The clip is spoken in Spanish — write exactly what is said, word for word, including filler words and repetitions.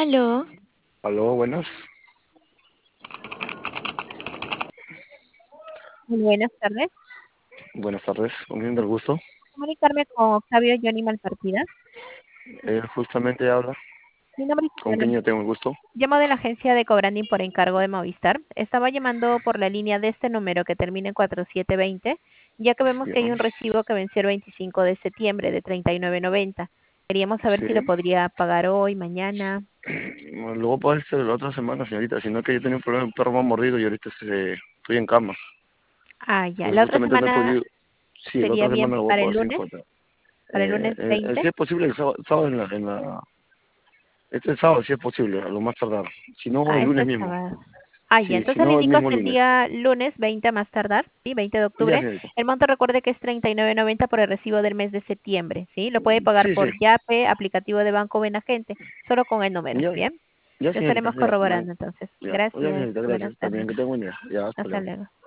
Aló, Aló, buenas. Muy buenas tardes. Buenas tardes. ¿Con quién del gusto? Comunicarme con Octavio Johnny Malpartida. Él justamente habla. Mi nombre es ¿Con quién Karen. yo tengo el gusto? Llamo de la agencia de Cobranding por encargo de Movistar. Estaba llamando por la línea de este número que termina en cuatro siete dos cero, ya que vemos Ya. que hay un recibo que venció el veinticinco de septiembre de treinta y nueve noventa. Queríamos saber Sí. si lo podría pagar hoy, mañana. No, luego puede ser la otra semana, señorita. Sino que yo tenía un problema, un perro me ha mordido y ahorita este, estoy en cama. Ah, ya. Entonces La otra justamente no he semana podido. Sí, la sería otra bien semana lo voy a para el pagar sin lunes, falta. para el Eh, lunes eh, eh, veinte. si es posible el sábado, sábado en la, en la... Este sábado, si es posible, a lo más tardar. Si no, Ah, el este lunes es mismo. sábado. Ah, ya. Sí, si Entonces le no, el indico mismo hasta el lunes. día lunes veinte a más tardar, ¿sí? veinte de Ya, octubre. señorita. El monto recuerde que es treinta y nueve noventa por el recibo del mes de septiembre, ¿sí? Lo puede pagar Sí, sí. por Yape, aplicativo de Banco Benagente, solo con el número, Ya, ¿bien? ya, Lo señorita. estaremos Ya, no hay- corroborando entonces. ya, ya, Gracias. señorita, Buenas gracias. tardes. También que tengo buen día. Ya, hasta Hasta luego. luego.